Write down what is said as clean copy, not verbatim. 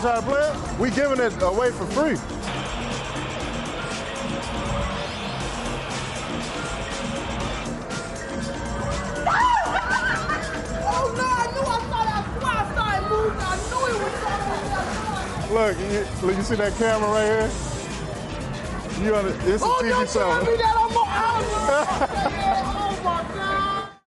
you how to play it? We giving it away for free. Look, you see that camera right here? It's a TV show.